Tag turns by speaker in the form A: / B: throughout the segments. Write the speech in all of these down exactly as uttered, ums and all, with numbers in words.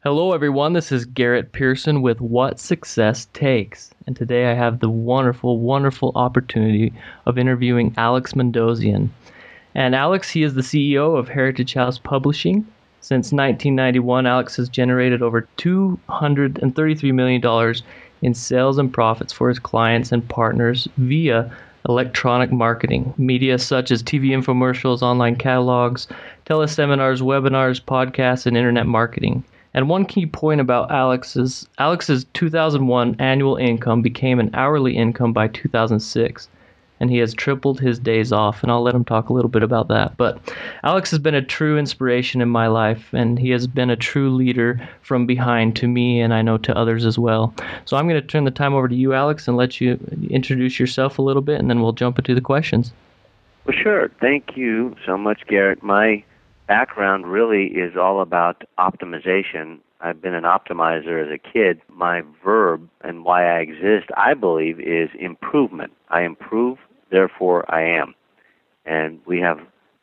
A: Hello, everyone. This is Garrett Pearson with What Success Takes. And today I have the wonderful, wonderful opportunity of interviewing Alex Mandossian. And Alex, he is the C E O of Heritage House Publishing. Since nineteen ninety-one, Alex has generated over two hundred thirty-three million dollars in sales and profits for his clients and partners via electronic marketing, media such as T V infomercials, online catalogs, teleseminars, webinars, podcasts, and internet marketing. And one key point about Alex's Alex's two thousand one annual income became an hourly income by two thousand six, and he has tripled his days off, and I'll let him talk a little bit about that. But Alex has been a true inspiration in my life, and he has been a true leader from behind to me, and I know to others as well. So I'm going to turn the time over to you, Alex, and let you introduce yourself a little bit, and then we'll jump into the questions.
B: Well, sure. Thank you so much, Garrett. My background really is all about optimization. I've been an optimizer as a kid. My verb and why I exist, I believe, is improvement. I improve, therefore I am. And we have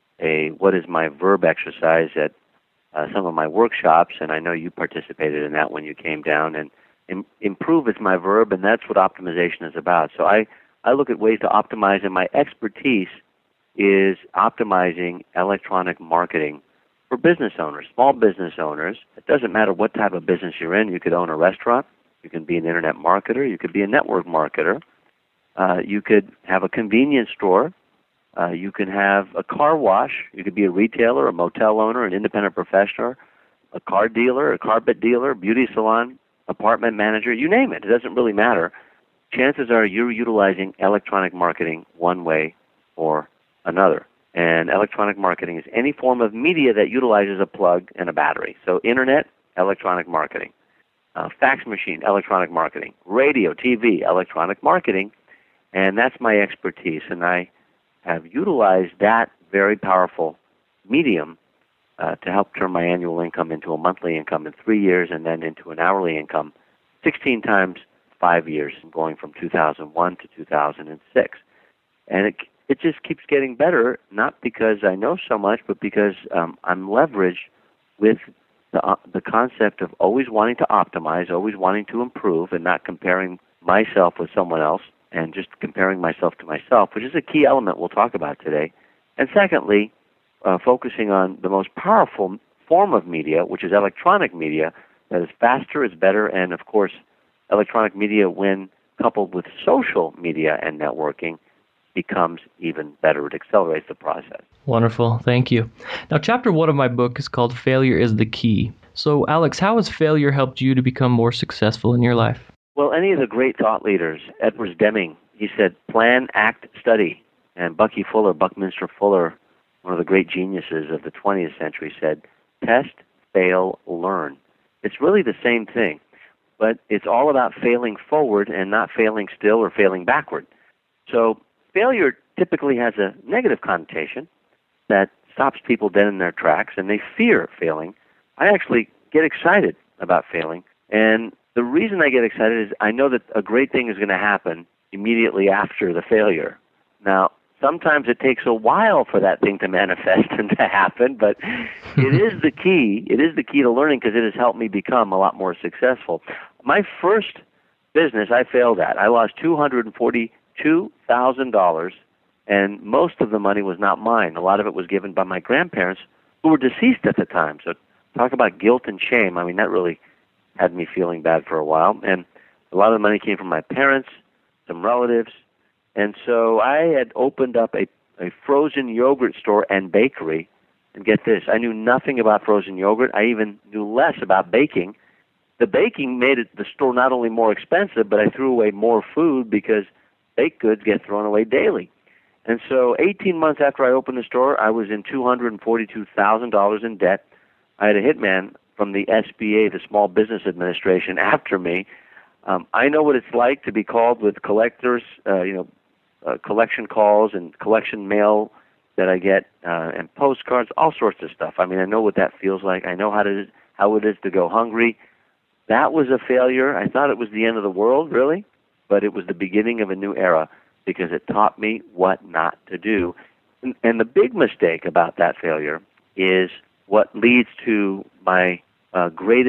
B: a what is my verb exercise at uh, some of my workshops, and I know you participated in that when you came down. And im- improve is my verb, and that's what optimization is about. So I, I look at ways to optimize, and my expertise is optimizing electronic marketing for business owners, small business owners. It doesn't matter what type of business you're in. You could own a restaurant. You can be an internet marketer. You could be a network marketer. Uh, you could have a convenience store. Uh, you can have a car wash. You could be a retailer, a motel owner, an independent professional, a car dealer, a carpet dealer, beauty salon, apartment manager, you name it. It doesn't really matter. Chances are you're utilizing electronic marketing one way or another. And electronic marketing is any form of media that utilizes a plug and a battery. So internet, electronic marketing. Uh, fax machine, electronic marketing. Radio, T V, electronic marketing. And that's my expertise. And I have utilized that very powerful medium uh, to help turn my annual income into a monthly income in three years and then into an hourly income sixteen times five years, going from two thousand one to two thousand six. And it It just keeps getting better, not because I know so much, but because um, I'm leveraged with the uh, the concept of always wanting to optimize, always wanting to improve, and not comparing myself with someone else, and just comparing myself to myself, which is a key element we'll talk about today. And secondly, uh, focusing on the most powerful form of media, which is electronic media, that is faster, is better, and of course, electronic media, when coupled with social media and networking, becomes even better. It accelerates the process.
A: Wonderful. Thank you. Now, chapter one of my book is called Failure is the Key. So, Alex, how has failure helped you to become more successful in your life?
B: Well, any of the great thought leaders, Edwards Deming, he said, plan, act, study. And Bucky Fuller, Buckminster Fuller, one of the great geniuses of the twentieth century, said, test, fail, learn. It's really the same thing, but it's all about failing forward and not failing still or failing backward. So, failure typically has a negative connotation that stops people dead in their tracks, and they fear failing. I actually get excited about failing, and the reason I get excited is I know that a great thing is going to happen immediately after the failure. Now, sometimes it takes a while for that thing to manifest and to happen, but it is the key. It is the key to learning because it has helped me become a lot more successful. My first business I failed at. I lost two hundred forty-two thousand dollars, and most of the money was not mine. A lot of it was given by my grandparents, who were deceased at the time. So talk about guilt and shame. I mean, that really had me feeling bad for a while. And a lot of the money came from my parents, some relatives. And so I had opened up a, a frozen yogurt store and bakery. And get this, I knew nothing about frozen yogurt. I even knew less about baking. The baking made it, the store not only more expensive, but I threw away more food because baked goods get thrown away daily. And so eighteen months after I opened the store, I was in two hundred forty-two thousand dollars in debt. I had a hitman from the S B A, the Small Business Administration, after me. Um, I know what it's like to be called with collectors, uh, you know, uh, collection calls and collection mail that I get, uh, and postcards, all sorts of stuff. I mean, I know what that feels like. I know how to how it is to go hungry. That was a failure. I thought it was the end of the world, really, but it was the beginning of a new era because it taught me what not to do. And, and the big mistake about that failure is what leads to my uh, greatest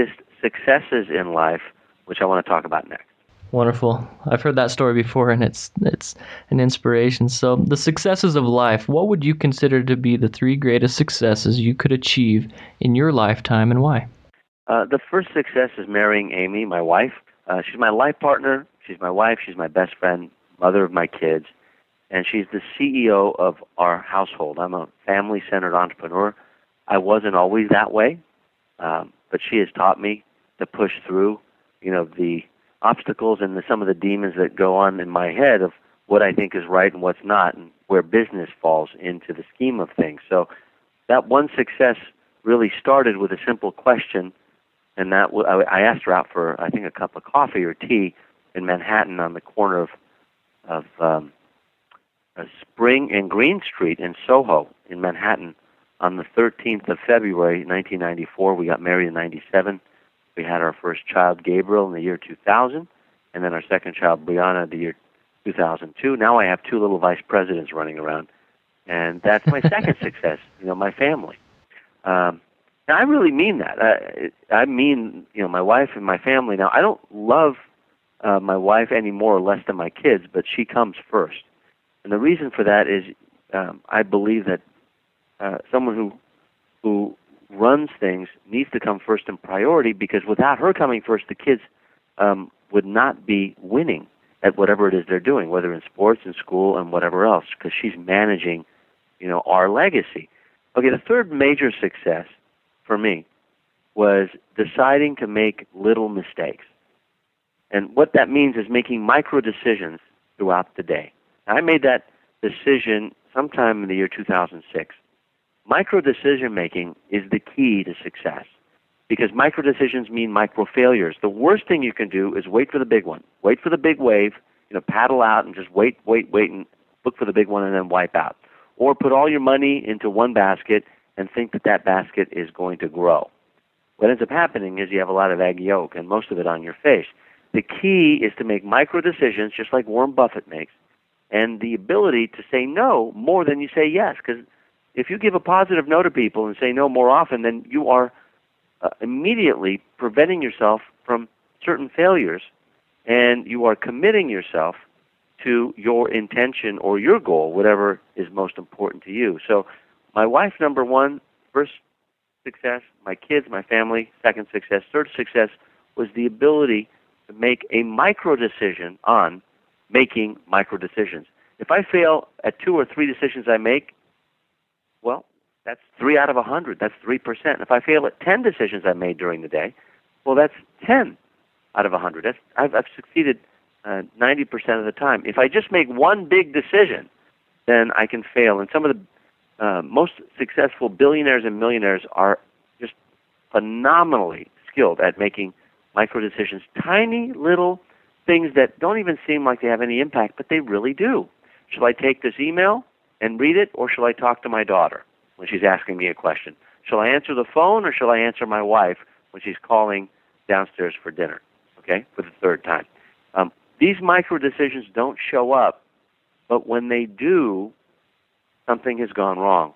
B: successes in life, which I want to talk about next.
A: Wonderful. I've heard that story before, and it's it's an inspiration. So, the successes of life, what would you consider to be the three greatest successes you could achieve in your lifetime, and why?
B: Uh, the first success is marrying Amy, my wife. Uh, she's my life partner. She's my wife. She's my best friend, mother of my kids, and she's the C E O of our household. I'm a family-centered entrepreneur. I wasn't always that way, um, but she has taught me to push through, you know, the obstacles and the, some of the demons that go on in my head of what I think is right and what's not, and where business falls into the scheme of things. So that one success really started with a simple question, and that w- I asked her out for, I think, a cup of coffee or tea in Manhattan on the corner of of um, Spring and Green Street in Soho in Manhattan on the thirteenth of February, nineteen ninety-four. We got married in ninety-seven. We had our first child, Gabriel, in the year two thousand, and then our second child, Brianna, the year two thousand two. Now I have two little vice presidents running around, and that's my second success, you know, my family. Um, and I really mean that. I, I mean, you know, my wife and my family. Now, I don't love uh, my wife any more or less than my kids, but she comes first. And the reason for that is um, I believe that uh, someone who who runs things needs to come first in priority, because without her coming first, the kids um, would not be winning at whatever it is they're doing, whether in sports, in school, and whatever else, because she's managing, you know, our legacy. Okay, the third major success for me was deciding to make little mistakes. And what that means is making micro decisions throughout the day. I made that decision sometime in the year two thousand six. Micro decision making is the key to success, because micro decisions mean micro failures. The worst thing you can do is wait for the big one. Wait for the big wave, you know, paddle out and just wait, wait, wait, and look for the big one and then wipe out. Or put all your money into one basket and think that that basket is going to grow. What ends up happening is you have a lot of egg yolk and most of it on your face. The key is to make micro decisions, just like Warren Buffett makes, and the ability to say no more than you say yes. Because if you give a positive no to people and say no more often, then you are uh, immediately preventing yourself from certain failures, and you are committing yourself to your intention or your goal, whatever is most important to you. So my wife, number one, first success, my kids, my family, second success. Third success was the ability to make a micro decision on making micro decisions. If I fail at two or three decisions I make, well, that's three out of a hundred. That's three percent. If I fail at ten decisions I made during the day, well, that's ten out of a hundred. That's I've, I've succeeded uh, ninety percent of the time. If I just make one big decision, then I can fail. And some of the uh, most successful billionaires and millionaires are just phenomenally skilled at making micro decisions, tiny little things that don't even seem like they have any impact, but they really do. Shall I take this email and read it, or shall I talk to my daughter when she's asking me a question? Shall I answer the phone, or shall I answer my wife when she's calling downstairs for dinner, okay, for the third time? Um, these micro decisions don't show up, but when they do, something has gone wrong.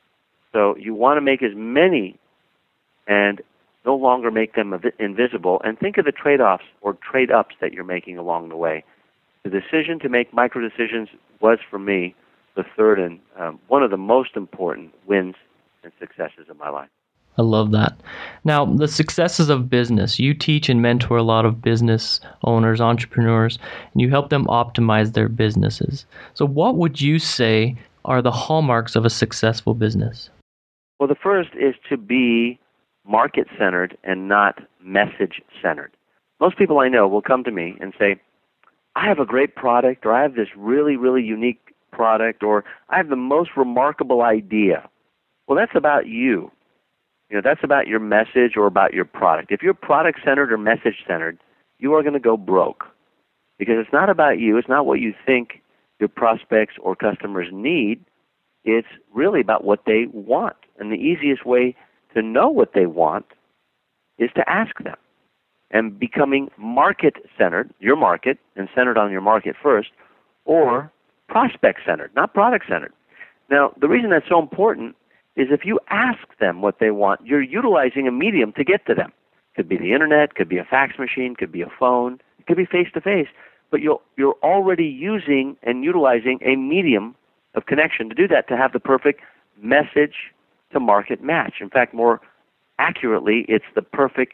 B: So you want to make as many and no longer make them invisible, and think of the trade-offs or trade-ups that you're making along the way. The decision to make micro decisions was, for me, the third and um, one of the most important wins and successes of my life.
A: I love that. Now, the successes of business. You teach and mentor a lot of business owners, entrepreneurs, and you help them optimize their businesses. So what would you say are the hallmarks of a successful business?
B: Well, the first is to be market-centered and not message-centered. Most people I know will come to me and say, I have a great product, or I have this really, really unique product, or I have the most remarkable idea. Well, that's about you. You know, that's about your message or about your product. If you're product-centered or message-centered, you are going to go broke, because it's not about you. It's not what you think your prospects or customers need. It's really about what they want. And the easiest way to know what they want is to ask them. And becoming market-centered, your market, and centered on your market first, or prospect-centered, not product-centered. Now, the reason that's so important is if you ask them what they want, you're utilizing a medium to get to them. Could be the internet, could be a fax machine, could be a phone, it could be face-to-face. But you're, you're already using and utilizing a medium of connection to do that, to have the perfect message-to-market match. In fact, more accurately, it's the perfect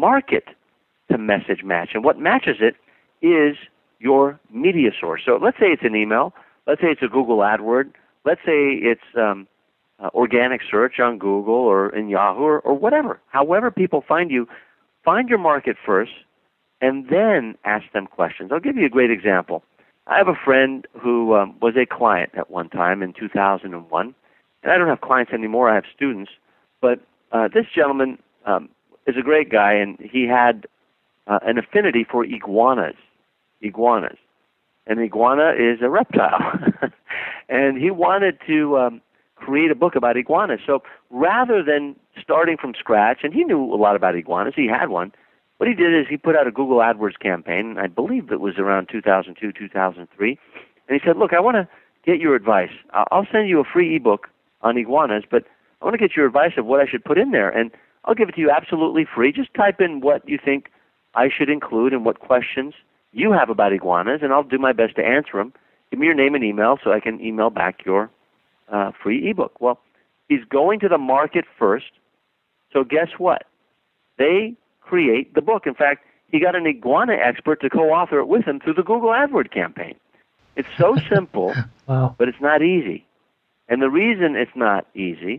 B: market-to-message match. And what matches it is your media source. So let's say it's an email. Let's say it's a Google AdWord. Let's say it's um, uh, organic search on Google or in Yahoo or, or whatever. However people find you, find your market first and then ask them questions. I'll give you a great example. I have a friend who um, was a client at one time in two thousand one, and I don't have clients anymore. I have students. But uh, this gentleman um, is a great guy, and he had uh, an affinity for iguanas. Iguanas. An iguana is a reptile. And he wanted to um, create a book about iguanas. So rather than starting from scratch, and he knew a lot about iguanas, he had one, what he did is he put out a Google AdWords campaign, and I believe it was around two thousand two, two thousand three, and he said, look, I want to get your advice. I'll send you a free ebook on iguanas, but I want to get your advice of what I should put in there, and I'll give it to you absolutely free. Just type in what you think I should include and what questions you have about iguanas, and I'll do my best to answer them. Give me your name and email so I can email back your uh, free ebook. Well, he's going to the market first, so guess what? They create the book. In fact, he got an iguana expert to co-author it with him through the Google AdWords campaign. It's so simple,
A: Wow.
B: but it's not easy. And the reason it's not easy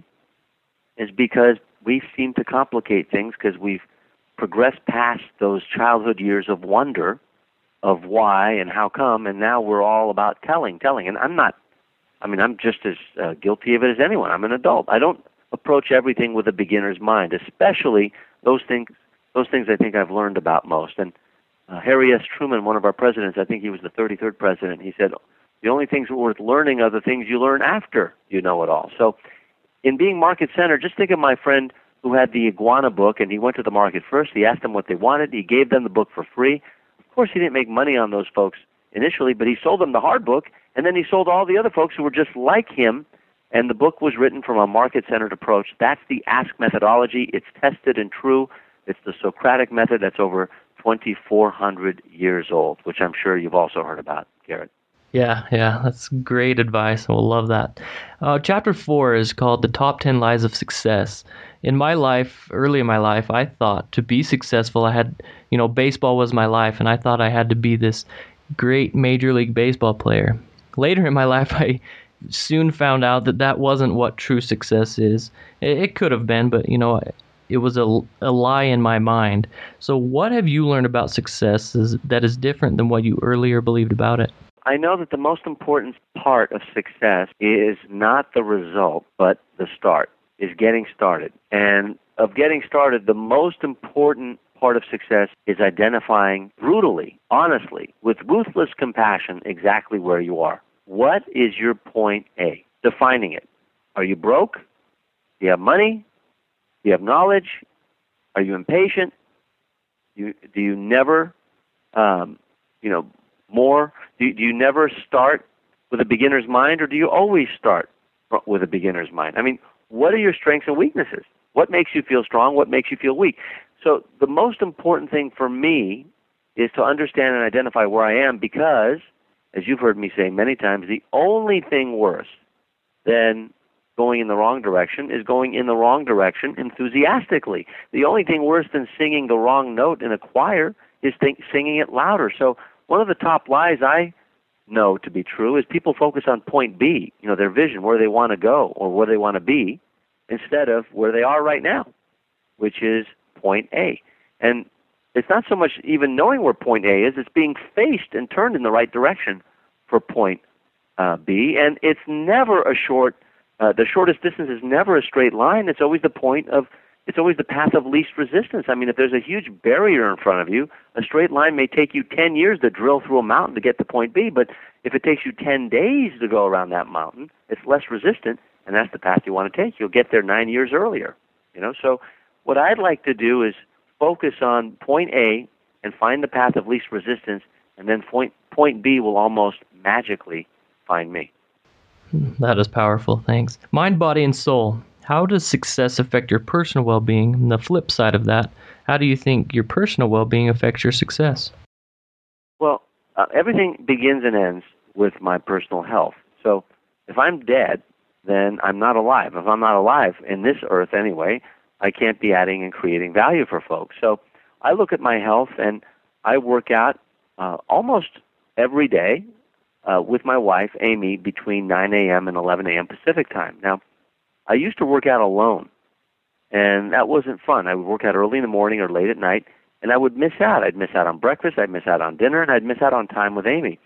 B: is because we seem to complicate things because we've progressed past those childhood years of wonder of why and how come, and now we're all about telling, telling. And I'm not, I mean, I'm just as uh, guilty of it as anyone. I'm an adult. I don't approach everything with a beginner's mind, especially those things Those things I think I've learned about most. And uh, Harry S. Truman, one of our presidents, I think he was the thirty-third president, he said, the only things worth learning are the things you learn after you know it all. So in being market-centered, just think of my friend who had the iguana book, and he went to the market first. He asked them what they wanted. He gave them the book for free. Of course, he didn't make money on those folks initially, but he sold them the hard book, and then he sold all the other folks who were just like him, and the book was written from a market-centered approach. That's the Ask methodology. It's tested and true. It's the Socratic method that's over twenty-four hundred years old, which I'm sure you've also heard about, Garrett.
A: Yeah, yeah, that's great advice. We'll love that. Uh, chapter four is called The Top ten Lies of Success. In my life, early in my life, I thought to be successful, I had, you know, baseball was my life, and I thought I had to be this great Major League Baseball player. Later in my life, I soon found out that that wasn't what true success is. It, it could have been, but, you know, it was a, a lie in my mind. So what have you learned about success is, that is different than what you earlier believed about it?
B: I know that the most important part of success is not the result, but the start, is getting started. And of getting started, the most important part of success is identifying brutally, honestly, with ruthless compassion exactly where you are. What is your point A? Defining it. Are you broke? Do you have money? Do you have knowledge? Are you impatient? You, do you never, um, you know, more? Do, do you never start with a beginner's mind, or do you always start with a beginner's mind? I mean, what are your strengths and weaknesses? What makes you feel strong? What makes you feel weak? So the most important thing for me is to understand and identify where I am, because, as you've heard me say many times, the only thing worse than going in the wrong direction is going in the wrong direction enthusiastically. The only thing worse than singing the wrong note in a choir is think, singing it louder. So one of the top lies I know to be true is people focus on point B, you know, their vision, where they want to go or where they want to be, instead of where they are right now, which is point A. And it's not so much even knowing where point A is, it's being faced and turned in the right direction for point uh, B. And it's never a short Uh, the shortest distance is never a straight line. It's always the point of, it's always the path of least resistance. I mean, if there's a huge barrier in front of you, a straight line may take you ten years to drill through a mountain to get to point B, but if it takes you ten days to go around that mountain, it's less resistant, and that's the path you want to take. You'll get there nine years earlier. You know, so what I'd like to do is focus on point A and find the path of least resistance, and then point, point B will almost magically find me.
A: That is powerful, thanks. Mind, body, and soul. How does success affect your personal well-being? And the flip side of that, how do you think your personal well-being affects your success?
B: Well, uh, everything begins and ends with my personal health. So if I'm dead, then I'm not alive. If I'm not alive, in this earth anyway, I can't be adding and creating value for folks. So I look at my health, and I work out uh, almost every day uh, with my wife, Amy, between nine a.m. and eleven a.m. Pacific time. Now, I used to work out alone, and that wasn't fun. I would work out early in the morning or late at night, and I would miss out. I'd miss out on breakfast, I'd miss out on dinner, and I'd miss out on time with Amy.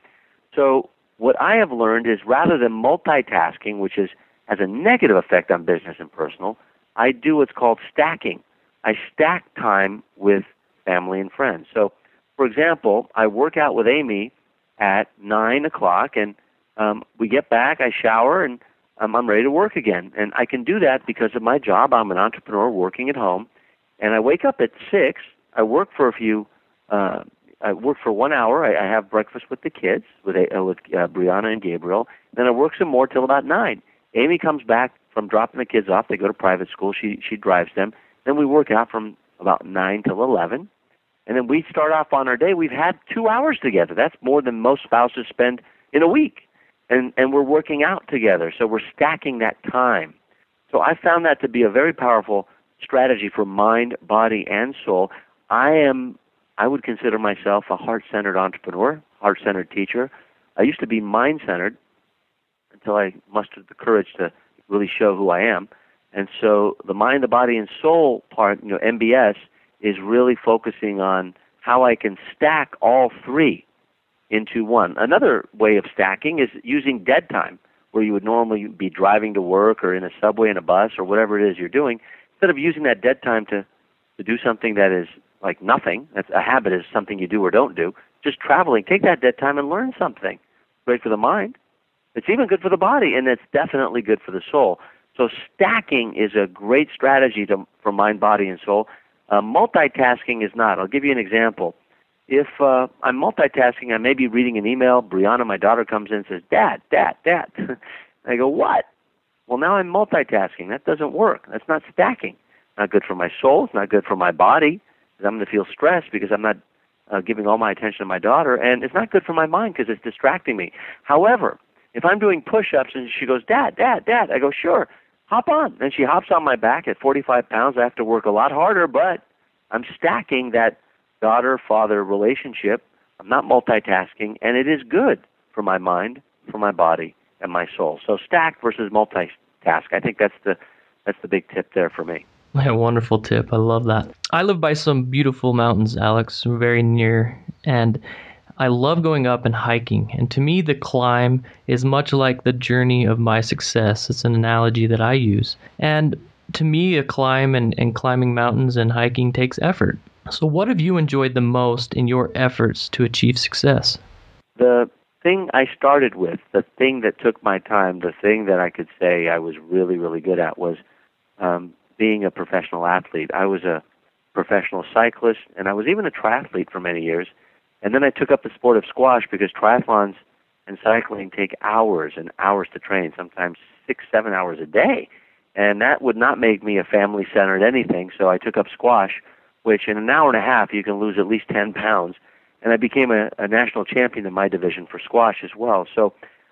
B: So what I have learned is, rather than multitasking, which is has a negative effect on business and personal, I do what's called stacking. I stack time with family and friends. So, for example, I work out with Amy at nine o'clock, and um, we get back, I shower, and um, I'm ready to work again. And I can do that because of my job. I'm an entrepreneur working at home, and I wake up at six. I work for a few uh, I work for one hour. I, I have breakfast with the kids, with uh, with uh, Brianna and Gabriel. Then I work some more till about nine. Amy comes back from dropping the kids off. They go to private school. She she drives them. Then we work out from about nine till eleven, and then we start off on our day. We've had two hours together. That's more than most spouses spend in a week, and and we're working out together. So we're stacking that time. So I found that to be a very powerful strategy for mind, body, and soul. I am. I would consider myself a heart-centered entrepreneur, heart-centered teacher. I used to be mind-centered until I mustered the courage to really show who I am. And so the mind, the body, and soul part, you know, M B S, is really focusing on how I can stack all three into one. Another way of stacking is using dead time, where you would normally be driving to work or in a subway, in a bus, or whatever it is you're doing. Instead of using that dead time to, to do something that is like nothing, that's a habit, is something you do or don't do, just traveling, take that dead time and learn something. Great for the mind. It's even good for the body, and it's definitely good for the soul. So stacking is a great strategy to, for mind, body, and soul. Uh, multitasking is not. I'll give you an example. If uh, I'm multitasking, I may be reading an email. Brianna, my daughter, comes in and says, Dad, Dad, Dad. I go, what? Well, now I'm multitasking. That doesn't work. That's not stacking. Not good for my soul. It's not good for my body, because I'm going to feel stressed because I'm not uh, giving all my attention to my daughter. And it's not good for my mind because it's distracting me. However, if I'm doing push-ups and she goes, Dad, Dad, Dad, I go, sure, hop on. And she hops on my back at forty-five pounds. I have to work a lot harder, but I'm stacking that daughter-father relationship. I'm not multitasking, and it is good for my mind, for my body, and my soul. So stack versus multitask. I think that's the that's the big tip there for me.
A: A wonderful tip. I love that. I live by some beautiful mountains, Alex, very near, and I love going up and hiking. And to me, the climb is much like the journey of my success. It's an analogy that I use. And to me, a climb and, and climbing mountains and hiking takes effort. So what have you enjoyed the most in your efforts to achieve success?
B: The thing I started with, the thing that took my time, the thing that I could say I was really, really good at was um, being a professional athlete. I was a professional cyclist, and I was even a triathlete for many years. And then I took up the sport of squash because triathlons and cycling take hours and hours to train, sometimes six, seven hours a day. And that would not make me a family-centered anything, so I took up squash, which in an hour and a half you can lose at least ten pounds. And I became a, a national champion in my division for squash as well. So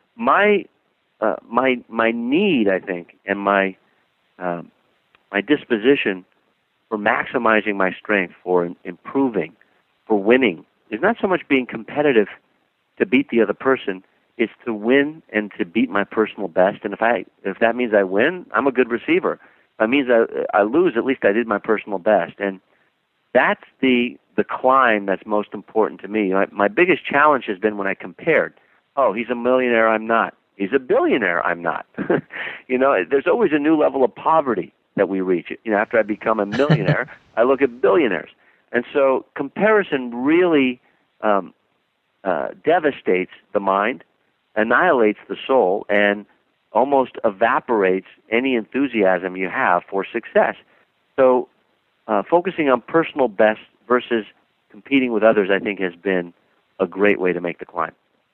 B: my uh, my my need, I think, and my uh, my disposition for maximizing my strength, for improving, for winning, is not so much being competitive to beat the other person. It's to win and to beat my personal best. And if I if that means I win, I'm a good receiver. If that means I, I lose, at least I did my personal best. And that's the the climb that's most important to me. My, my biggest challenge has been when I compared. Oh, he's a millionaire, I'm not. He's a billionaire, I'm not. You know, there's always a new level of poverty that we reach. You know, after I become a millionaire, I look at billionaires. And so comparison really um, uh, devastates the mind, annihilates the soul, and almost evaporates any enthusiasm you have for success. So uh, focusing on personal best versus competing with others, I think, has been a great way to make the climb.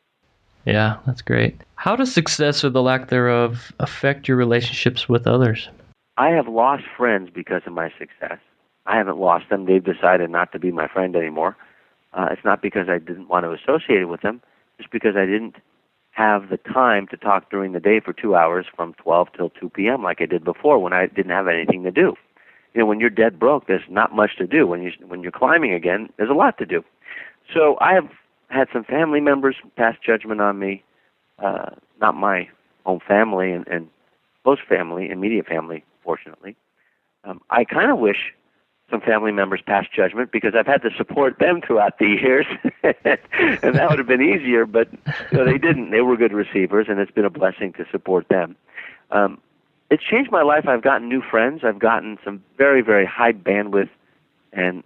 A: Yeah, that's great. How does success or the lack thereof affect your relationships with others?
B: I have lost friends because of my success. I haven't lost them. They've decided not to be my friend anymore. Uh, it's not because I didn't want to associate with them, just because I didn't have the time to talk during the day for two hours from twelve till two p.m. like I did before when I didn't have anything to do. You know, when you're dead broke, there's not much to do. When you when you're climbing again, there's a lot to do. So I have had some family members pass judgment on me, uh, not my own family and, and close family, immediate family, fortunately. Um, I kind of wish some family members passed judgment because I've had to support them throughout the years, and that would have been easier, but you know, they didn't. They were good receivers, and it's been a blessing to support them. Um, it's changed my life. I've gotten new friends. I've gotten some very, very high bandwidth and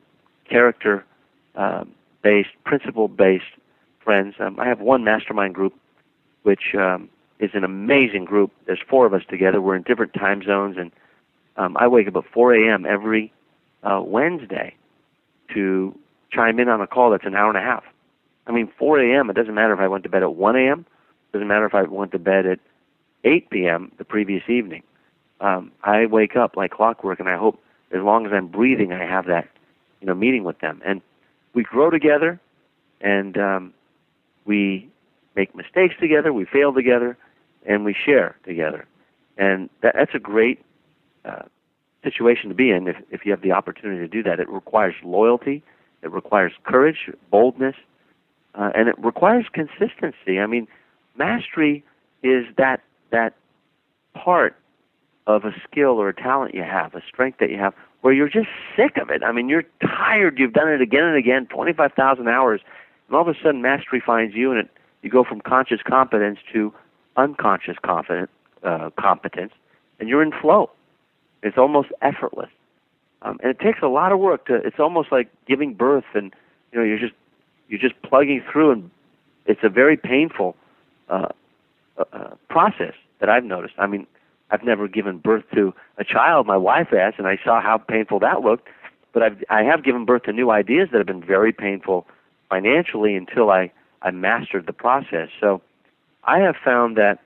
B: character-based, principle-based friends. Um, I have one mastermind group, which um, is an amazing group. There's four of us together. We're in different time zones, and um, I wake up at four a.m. every Uh, Wednesday to chime in on a call that's an hour and a half. I mean, four a.m., it doesn't matter if I went to bed at one a.m., it doesn't matter if I went to bed at eight p.m. the previous evening. Um, I wake up like clockwork, and I hope as long as I'm breathing, I have that, you know, meeting with them. And we grow together, and um, we make mistakes together, we fail together, and we share together. And that, that's a great uh, situation to be in if, if you have the opportunity to do that. It requires loyalty, it requires courage, boldness, uh, and it requires consistency. I mean, mastery is that that part of a skill or a talent you have, a strength that you have, where you're just sick of it. I mean, you're tired, you've done it again and again, twenty-five thousand hours, and all of a sudden mastery finds you, and it, you go from conscious competence to unconscious confident, uh, competence, and you're in flow. It's almost effortless, um, and it takes a lot of work to. It's almost like giving birth, and you know you're just you're just plugging through, and it's a very painful uh, uh, process that I've noticed. I mean, I've never given birth to a child. My wife has, and I saw how painful that looked. But I've I have given birth to new ideas that have been very painful financially until I I mastered the process. So I have found that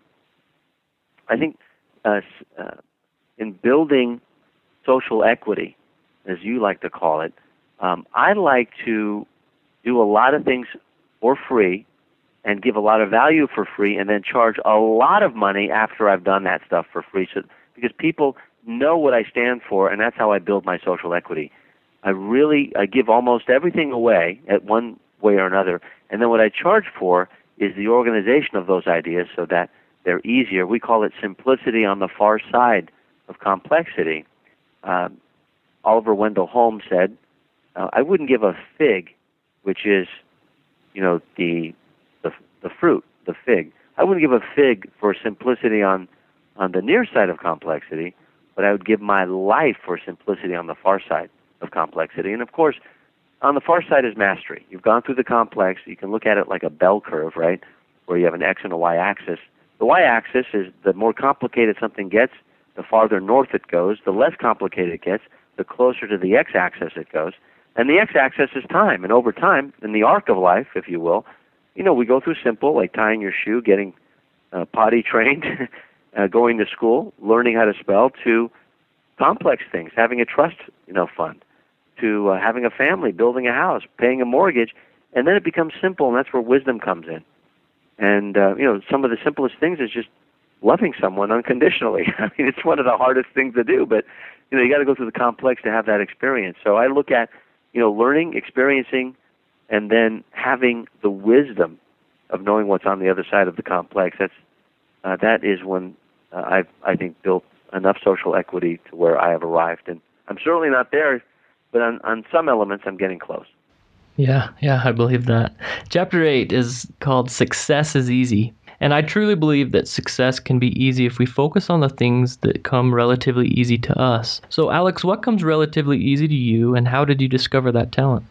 B: I think. Uh, uh, In building social equity, as you like to call it, um, I like to do a lot of things for free and give a lot of value for free and then charge a lot of money after I've done that stuff for free, so, because people know what I stand for, and that's how I build my social equity. I really I give almost everything away at one way or another, and then what I charge for is the organization of those ideas so that they're easier. We call it simplicity on the far side of complexity. Uh, Oliver Wendell Holmes said, uh, "I wouldn't give a fig, which is, you know, the, the the fruit, the fig. I wouldn't give a fig for simplicity on on the near side of complexity, but I would give my life for simplicity on the far side of complexity." And of course, on the far side is mastery. You've gone through the complex. You can look at it like a bell curve, right, where you have an x and a y axis. The y-axis is the more complicated something gets, the farther north it goes, the less complicated it gets, the closer to the x-axis it goes. And the x-axis is time. And over time, in the arc of life, if you will, you know, we go through simple, like tying your shoe, getting uh, potty trained, uh, going to school, learning how to spell, to complex things, having a trust, you know, fund, to uh, having a family, building a house, paying a mortgage, and then it becomes simple, and that's where wisdom comes in. And, uh, you know, some of the simplest things is just loving someone unconditionally. I mean, it's one of the hardest things to do, but, you know, you got to go through the complex to have that experience. So I look at, you know, learning, experiencing, and then having the wisdom of knowing what's on the other side of the complex. That's, uh, that is when uh, I've, I think, built enough social equity to where I have arrived. And I'm certainly not there, but on, on some elements I'm getting close.
A: Yeah, yeah, I believe that. Chapter eight is called Success is Easy. And I truly believe that success can be easy if we focus on the things that come relatively easy to us. So, Alex, what comes relatively easy to you, and how did you discover that talent?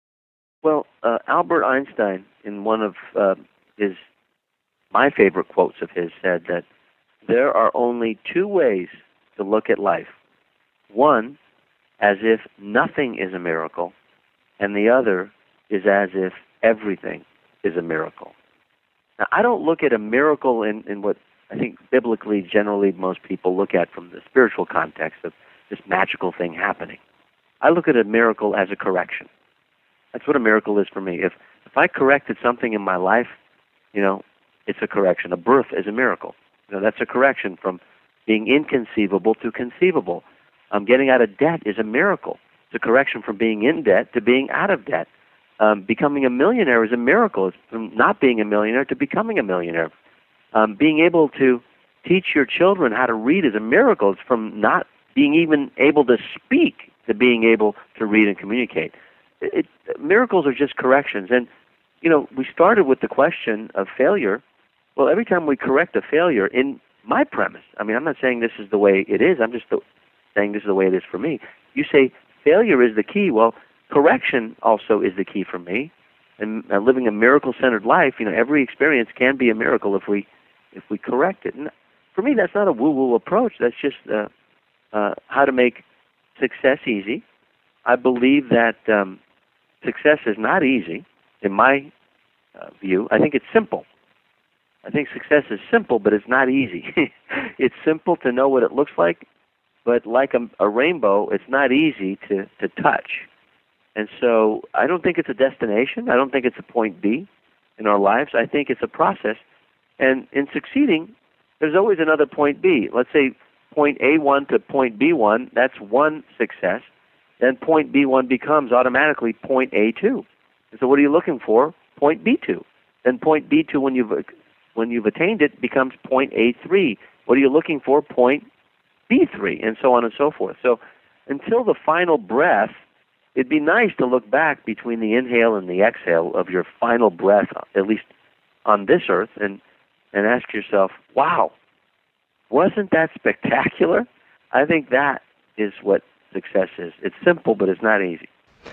B: Well, uh, Albert Einstein, in one of uh, his, my favorite quotes of his, said that there are only two ways to look at life. One, as if nothing is a miracle, and the other is as if everything is a miracle. Now, I don't look at a miracle in, in what I think biblically, generally, most people look at from the spiritual context of this magical thing happening. I look at a miracle as a correction. That's what a miracle is for me. If if I corrected something in my life, you know, it's a correction. A birth is a miracle. You know, that's a correction from being inconceivable to conceivable. Um, getting out of debt is a miracle. It's a correction from being in debt to being out of debt. Um, becoming a millionaire is a miracle. It's from not being a millionaire to becoming a millionaire. Um, being able to teach your children how to read is a miracle. It's from not being even able to speak to being able to read and communicate. It, it, miracles are just corrections. And, you know, we started with the question of failure. Well, every time we correct a failure, in my premise, I mean, I'm not saying this is the way it is. I'm just the, saying this is the way it is for me. You say failure is the key. Well, correction also is the key for me. And uh, living a miracle-centered life, you know, every experience can be a miracle if we if we correct it. And for me, that's not a woo-woo approach. That's just uh, uh, how to make success easy. I believe that um, success is not easy, in my uh, view. I think it's simple. I think success is simple, but it's not easy. It's simple to know what it looks like, but like a, a rainbow, it's not easy to, to touch. And so I don't think it's a destination. I don't think it's a point B in our lives. I think it's a process. And in succeeding, there's always another point B. Let's say point A one to point B one, that's one success. Then point B one becomes automatically point A two. And so what are you looking for? Point B two. Then point B two, when you've when you've attained it, becomes point A three. What are you looking for? Point B three, and so on and so forth. So until the final breath, it'd be nice to look back between the inhale and the exhale of your final breath, at least on this earth, and, and ask yourself, wow, wasn't that spectacular? I think that is what success is. It's simple, but it's not easy.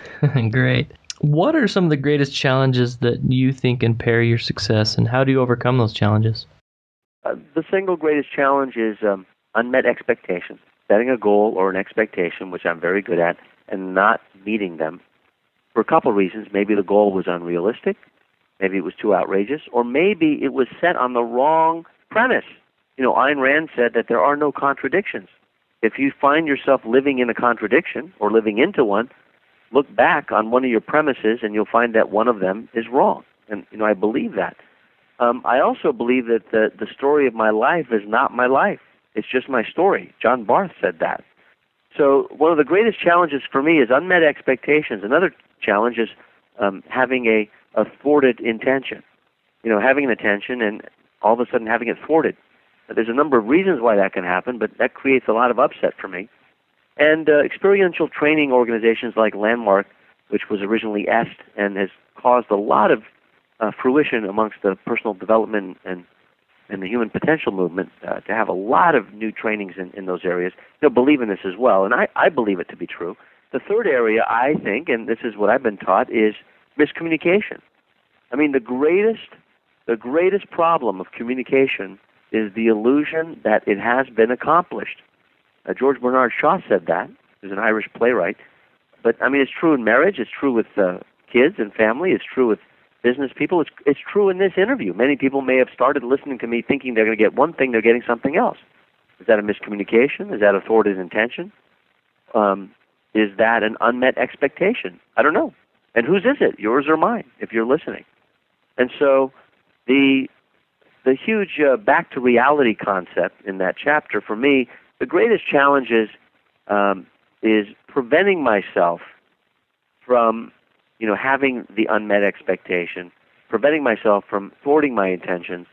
A: Great. What are some of the greatest challenges that you think impair your success, and how do you overcome those challenges?
B: Uh, the single greatest challenge is um, unmet expectations. Setting a goal or an expectation, which I'm very good at, and not meeting them for a couple of reasons. Maybe the goal was unrealistic, maybe it was too outrageous, or maybe it was set on the wrong premise. You know, Ayn Rand said that there are no contradictions. If you find yourself living in a contradiction or living into one, look back on one of your premises and you'll find that one of them is wrong. And, you know, I believe that. Um, I also believe that the, the story of my life is not my life. It's just my story. John Barth said that. So one of the greatest challenges for me is unmet expectations. Another challenge is um, having a, a thwarted intention. You know, having an intention and all of a sudden having it thwarted. There's a number of reasons why that can happen, but that creates a lot of upset for me. And uh, experiential training organizations like Landmark, which was originally E S T and has caused a lot of uh, fruition amongst the personal development and and the human potential movement, uh, to have a lot of new trainings in, in those areas. They'll believe in this as well, and I, I believe it to be true. The third area, I think, and this is what I've been taught, is miscommunication. I mean, the greatest, the greatest problem of communication is the illusion that it has been accomplished. Uh, George Bernard Shaw said that. He's an Irish playwright. But, I mean, it's true in marriage. It's true with uh, kids and family. It's true with business people. It's, it's true in this interview. Many people may have started listening to me thinking they're going to get one thing, they're getting something else. Is that a miscommunication? Is that a thwarted intention? Um, is that an unmet expectation? I don't know. And whose is it, yours or mine, if you're listening? And so the the huge uh, back to reality concept in that chapter, for me, the greatest challenge is, um, is preventing myself from you know, having the unmet expectation, preventing myself from thwarting my intentions,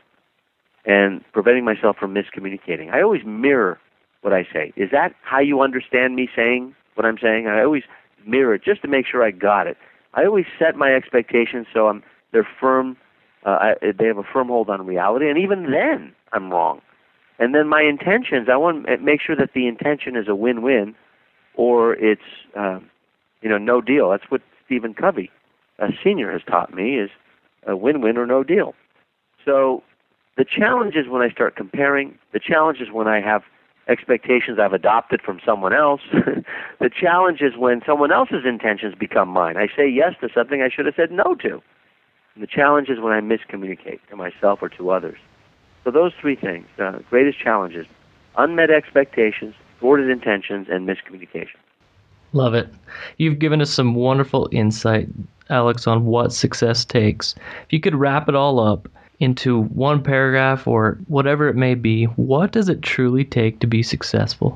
B: and preventing myself from miscommunicating. I always mirror what I say. Is that how you understand me saying what I'm saying? I always mirror it just to make sure I got it. I always set my expectations so I'm they're firm. Uh, I, they have a firm hold on reality, and even then I'm wrong. And then my intentions, I want to make sure that the intention is a win-win, or it's uh, you know no deal. That's what Stephen Covey, a senior, has taught me, is a win-win or no deal. So the challenge is when I start comparing. The challenge is when I have expectations I've adopted from someone else. The challenge is when someone else's intentions become mine. I say yes to something I should have said no to. And the challenge is when I miscommunicate to myself or to others. So those three things, uh, greatest challenges: unmet expectations, thwarted intentions, and miscommunication.
A: Love it. You've given us some wonderful insight, Alex, on what success takes. If you could wrap it all up into one paragraph or whatever it may be, what does it truly take to be successful?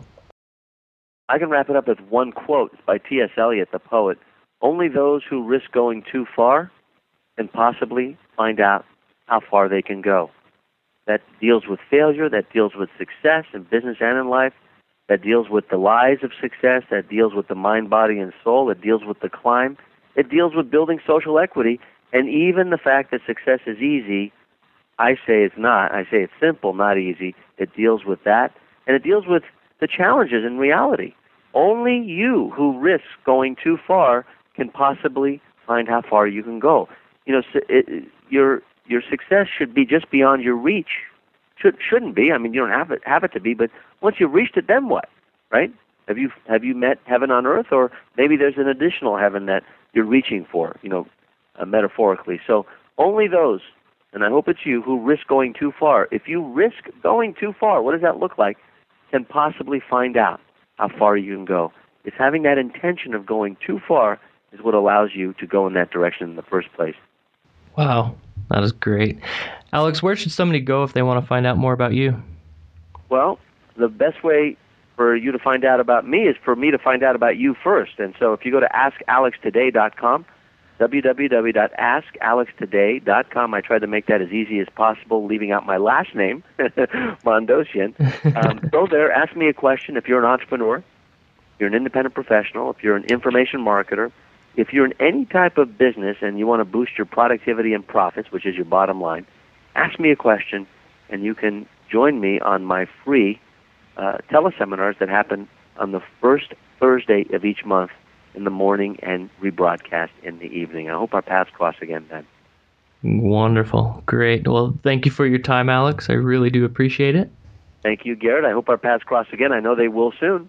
B: I can wrap it up with one quote. It's by T S Eliot, the poet. Only those who risk going too far can possibly find out how far they can go. That deals with failure, that deals with success in business and in life, that deals with the lies of success, that deals with the mind, body, and soul, it deals with the climb, it deals with building social equity, and even the fact that success is easy, I say it's not. I say it's simple, not easy. It deals with that, and it deals with the challenges in reality. Only you who risks going too far can possibly find how far you can go. You know, it, your your success should be just beyond your reach. Should shouldn't be. I mean, you don't have it have it to be. But once you've reached it, then what? Right? Have you have you met heaven on earth, or maybe there's an additional heaven that you're reaching for? You know, uh, metaphorically. So only those, and I hope it's you, who risk going too far. If you risk going too far, what does that look like? Can possibly find out how far you can go. It's having that intention of going too far is what allows you to go in that direction in the first place.
A: Wow, that is great. Alex, where should somebody go if they want to find out more about you?
B: Well, the best way for you to find out about me is for me to find out about you first. And so if you go to ask alex today dot com, w w w dot ask alex today dot com, I tried to make that as easy as possible, leaving out my last name, Mondosian. Um, go there, ask me a question. If you're an entrepreneur, you're an independent professional, if you're an information marketer, if you're in any type of business and you want to boost your productivity and profits, which is your bottom line, ask me a question, and you can join me on my free uh, teleseminars that happen on the first Thursday of each month in the morning and rebroadcast in the evening. I hope our paths cross again then.
A: Wonderful. Great. Well, thank you for your time, Alex. I really do appreciate it.
B: Thank you, Garrett. I hope our paths cross again. I know they will soon.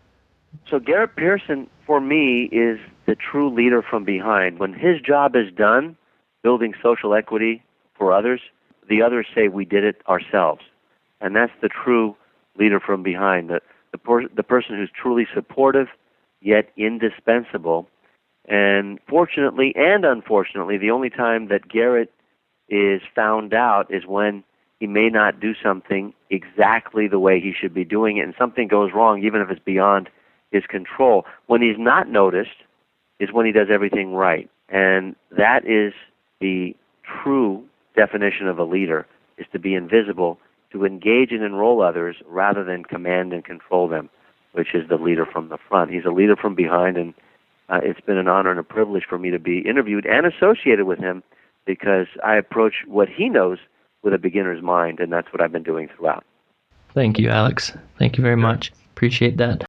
B: So Garrett Pearson, for me, is the true leader from behind. When his job is done, building social equity for others, the others say we did it ourselves. And that's the true leader from behind, the, the, per, the person who's truly supportive, yet indispensable. And fortunately and unfortunately, the only time that Garrett is found out is when he may not do something exactly the way he should be doing it, and something goes wrong, even if it's beyond his control. When he's not noticed is when he does everything right. And that is the true definition of a leader, is to be invisible, to engage and enroll others rather than command and control them, which is the leader from the front. He's a leader from behind, and uh, it's been an honor and a privilege for me to be interviewed and associated with him, because I approach what he knows with a beginner's mind, and that's what I've been doing throughout.
A: Thank you, Alex. Thank you very much. Appreciate that.